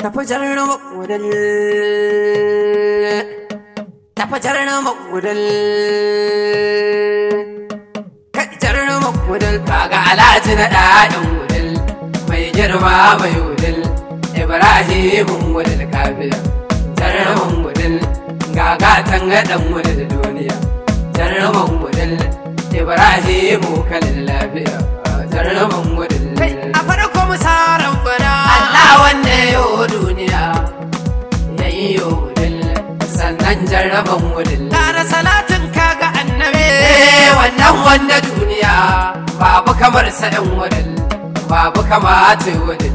tafajar makudal tafajar makudal kajar makudal kaga alhaji na ɗaɗin wudal mai girma mai wudal ibrahimun wudal kafiya jarman wudal gagatan gaɗan wudal duniya jarman wudal ibrahimu kalin lafiya jarman wudal a farko musaran fara Allah wanda yo duniya yayi yo wudal sannan jarman wudal ƙara salatin kaga annabi wannan wanda duniya babu kamar sa ɗan wudal babu kamata wudal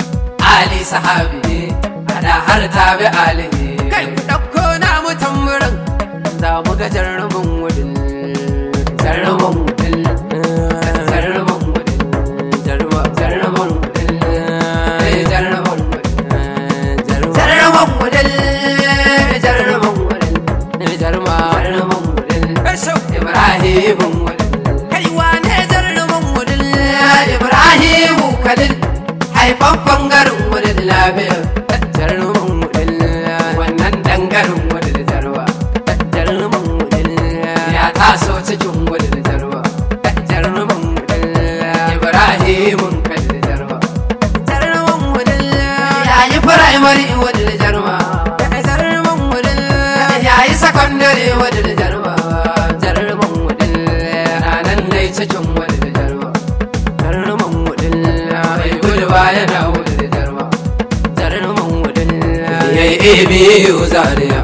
ali sahabi ana har tabi alihi kai ku ɗauko na mutammurin za mu ga jarman wudal jarman wudal jarman wudal jarman wudal jarman wudal jarman wudal jarman wudal jarman wudal ibrahimun wudal kai wane jarman wudal ibrahimu kalil haifan garin wudal lafiya jarman wudal wannan dangarin wudal jarwa jarman wudal ya taso cikin wudal jarwa jarman wudal ibrahimun kalil jarwa jarman wudal yayi primary wudal jarwa jarman wudal yayi secondary wudal jarwa jarman wudal ranan dai cikin wudal jarwa jarman wudal mai gulba yana wudal jarwa jarman wudal yayi ABU Zaria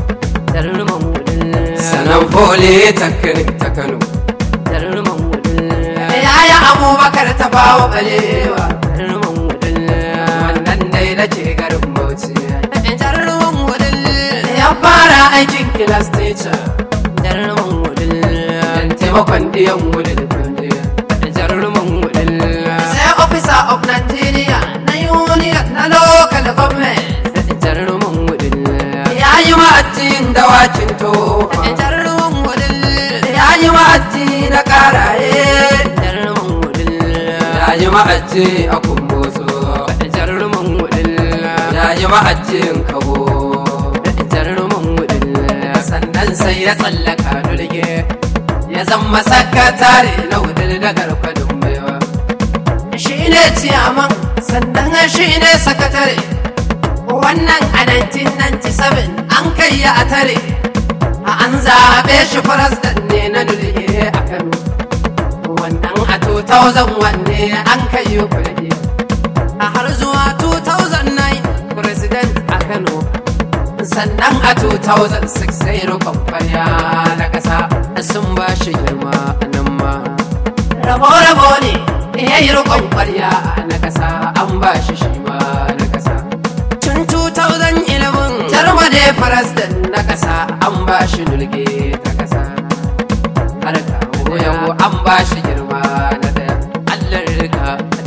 jarman wudal sanan polytechnic ta Kano jarman wudal yaya Abubakar ta bawo balewa jarman wudal wannan dai nake garin Bauchi jarman wudal ya fara aikin class teacher jarman wudal dan taimakon diyan wudal jarman wudal sai officer of Nigeria na union na local government jarman wudal yayi ma'ajin dawakin to jarman wudal yayi ma'aji na karaye jarman wudal yayi ma'aji a kumbotso jarman wudal yayi ma'ajin kabo jarman wudal sannan sai ya tsallaka dulge ya zama sakatare na wudal da garkwadin baiwa shi ne ciyaman sannan shi ne sakatare wannan a 1997 an kai ya a tare an zaɓe shi president ne na dulge a Kano wannan a 2001 ne an kai yi kulge a har zuwa 2009 president a Kano sannan a 2006 sai rukun kwarya na ƙasa sun ba shi girma nan ma rabo ne ya yi rukun kwarya na ƙasa an ba shi shi ma na ƙasa tun 2011 jarma ne president na ƙasa an ba shi dulge ta ƙasa har kawo yau an ba shi girma na daya Allah rika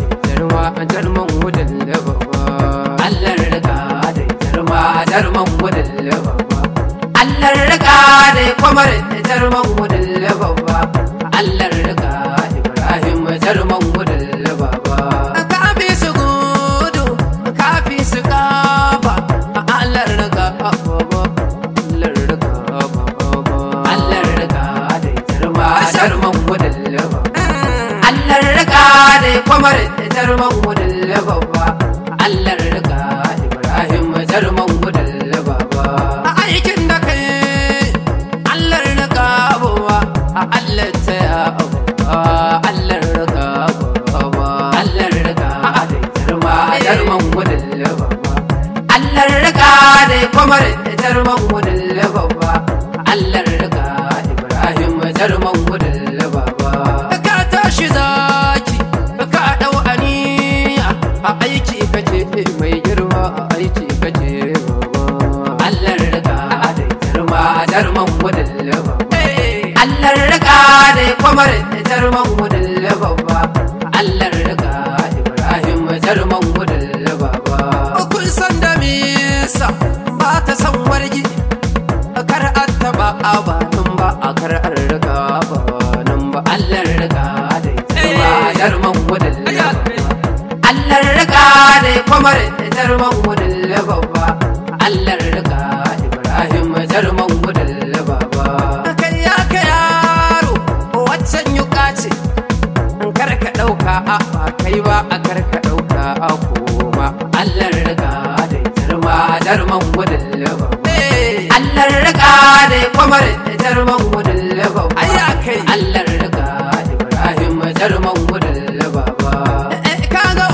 jarman wudal da baba Allah rika da jarman wudal da baba Allah rika da kwamar jarman wudal da baba Allah rika Ibrahim jarman wudal da baba kafi su gudu kafi su kafa Allah rika baba Allah rika baba Allah rika da jarman wudal da baba Allah rika da kwamar jarman wudal da baba Allah rika Ibrahim jarman wudal da baba a aikin da kai Allah rika baba Allah ta ya Allah rika baba Allah rika da jarman wudal da baba Allah rika da kwamar jarman wudal da baba Allah rika Ibrahim jarman wudal da baba ka tashi zaki ka dau aniya a aiki kace mai girma a aiki kace baba Allah rika da jarman wudal da baba Allah rika da kwamar jarman wudal da baba Allah rika Ibrahim jarman wudal da baba kun san da misa ba ta san wargi kar attaba abanin ba a kar an rika ba nan ba Allah rika da jarman wudal da baba Allah rika da kwamar jarman gudun babba Allah rika Ibrahim jarman gudun baba kai ya ka yaro waccan yuka ce in karka dauka a kai ba a karka dauka a koma Allah rika da jarman gudun babba Allah rika da kwamar jarman gudun babba ayya kai Allah rika Ibrahim jarman gudun baba kaga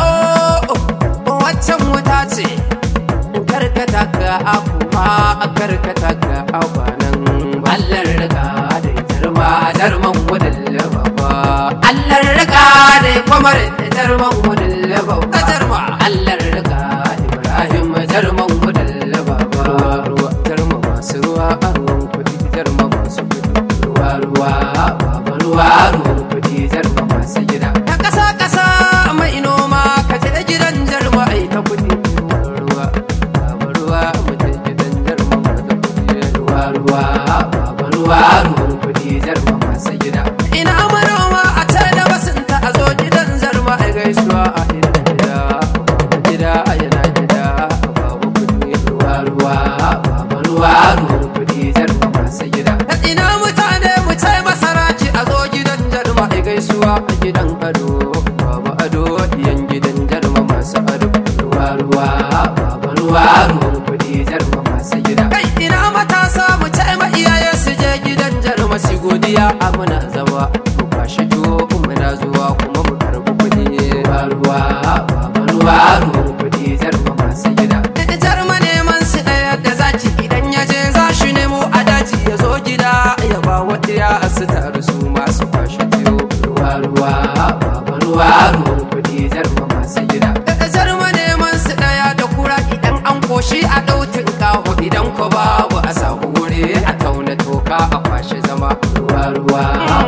waccan wuta ce karkata ka akuma karkata ka abanan Allah rika da jarman gudun baba Allah rika da kwamar jarman gudun baba jarma Allah rika Ibrahim jarman gudun baba ruwa jarma masu ruwa ruwan kudi jarma masu kudi ruwa baba ruwan kudi jarma masu gida ta kasa mai noma ka je gidan jarma ai ta kudi ruwa baba ruwa mu je gidan jarma masu kudi ruwa baba ruwan kudi jarma masu gida ina manoma a tare da basinta a zo gidan jarma ai gaisuwa a ina gida yana gida baba kudi ruwa baba ruwan kudi jarma masu gida ina mutane mu ce masaraki a zo gidan jarma ai gaisuwa a gidan ado baba ado yan gidan jarma masu ado ruwa baba ruwan kudi jarma masu gida kai ina matasa mu ce ma iyaye su je gidan jarma su godiya a muna zama mu kwashi tuwo muna zuwa kuma mu karbi kudi ruwa baba ruwan kudi jarma masu gida jarma neman su daya da zaki idan ya je za shi nemo a daji ya zo gida ya ba wata ya su taru su masu kwashi tuwo ruwa baba ruwan kudi jarma masu gida jarma neman su daya da kura idan an koshi a dautin kaho idan ko babu a samu wuri a tauna toka a kwashe zama ruwa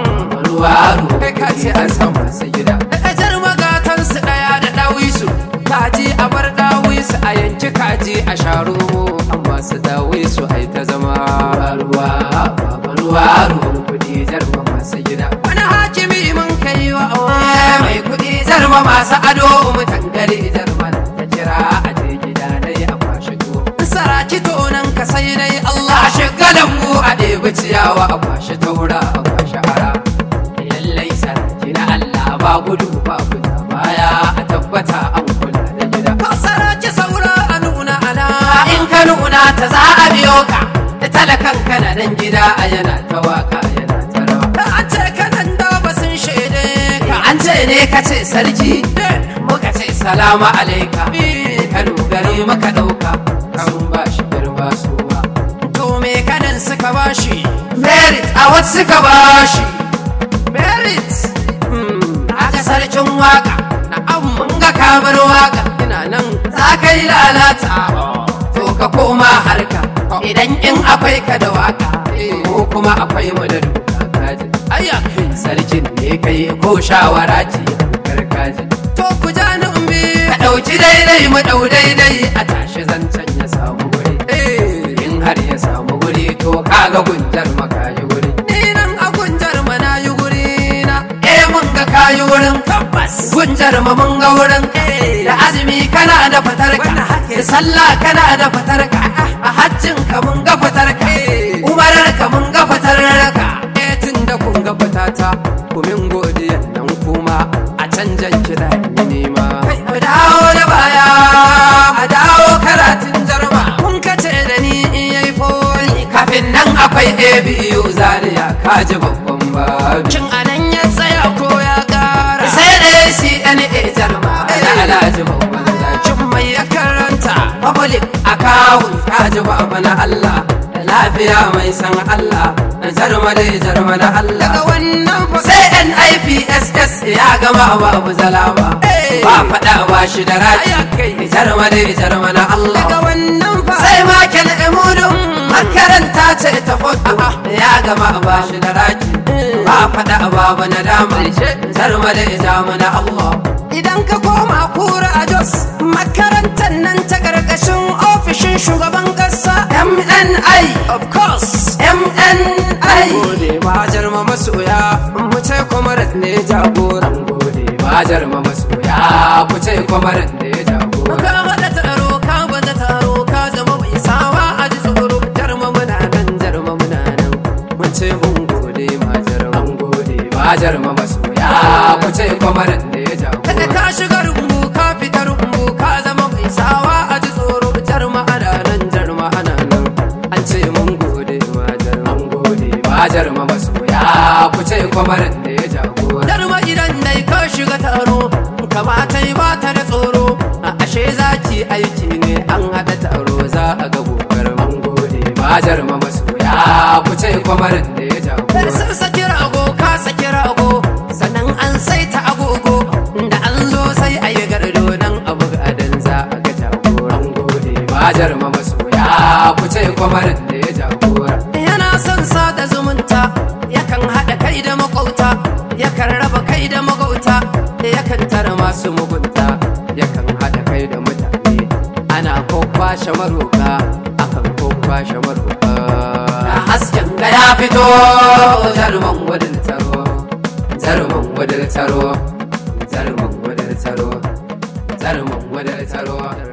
kai ka ce an samu masu gida jarma gatan su daya da dawisu kaji a bar dawisu a yanki kaji a sharu amma su dawisu ai ta zama ruwa baba ruwan kudi jarma masu gida wani hakimi mun kai wa mai kudi jarma masu ado mutan gari jarma ta kira a je gida dai a kwashe tuwo saraki tonan ka sai dai Allah a shigalan mu a ɗebi ciyawa a kwashe taura a kwashe ara lallai saraki na Allah ba gudu ba guda baya a tabbata an kula da gida ka saraki saura a nuna ana in ka nuna ta za a biyo ka da talakan kana nan gida a yana ta waka yana ta rawa an ce kanan da ba sun shaide ka an ce ne ka ce sarki muka ce salama alaika ka dogare maka dauka kan ba shi girma suwa to me kanan suka bashi merit a wat suka bashi merit aka sarkin waka na'am mun ga kamar waka ina nan za ka yi lalata to ka koma harka idan in akwai ka da waka ko kuma akwai mu da duka kaji ayya kai sarkin ne kai ko shawara ce karkaji to ku ja ni umbi ka dauki daidai mu dau daidai a tashi zancen ya samu guri in har ya samu guri to kaga gunjar makayi guri ni nan a gunjar mana yi guri na mun ga kayi wurin tabbas gunjar ma mun ga wurin da azumi kana da fatarka da sallah kana da fatarka a hajjin ka mun ga fatarka umarar ka mun ga fatarka tun da kun ga fatata ku min godiyan nan kuma a canjan kiɗa ni nema a dawo da baya a dawo karatun jarma kun kace da ni in yayi foli kafin nan akwai ABU Zaria kaji babban babu cin anan ya tsaya ko ya kara sai da CNA jarma da alhaji babban zacin mai ya karanta public account kaji baba na Allah da lafiya mai san Allah na jarma da Allah daga wannan sai NIPSS ya gama babu zalama ba fada ba shi da raji jarma na Allah daga wannan sai ma ken emudu makaranta ce ta foto ya gama ba shi da raji ba fada babu nadama jarma na Allah idan ka koma kura a Jos makarantar nan ta gargashin ofishin shugaban kasa MNI of course MNI gode ba jarma masoya mu ce kwamarat ne jagoran gode ba jarma masoya ku ce kwamarat ne jagoran jarma masoya ku ce kwamaran da ya jago. Kada ka shiga rumbu ka fita rumbu ka zama mai sawa a ji tsoro. Jarma ana nan jarma ana nan an ce mun gode ma jarma. Mun gode ma jarma masoya ku ce kwamaran da ya jago. Jarma idan dai ka shiga taro kamata yi ba ta da tsoro. Ashe zaki aiki ne an haɗa taro za a ga gobar. Mun gode ma jarma masoya ku ce kwamaran da ya jago. Sun saki rago ka saki rago sannan an saita agogo da an zo sai a yi gardo nan abu gadan za a ga jagora. An gode ba jarma masoya ku ce kwamaran da ya jagora. Yana son sada zumunta yakan haɗa kai da makwauta yakan raba kai da magauta yakan tara masu mugunta yakan haɗa kai da mutane ana kwakwashe maroka akan kwakwashe maroka. Hasken ga ya fito jaruman gudun taro jaruman gudun taro jaruman gudun taro jaruman gudun taro.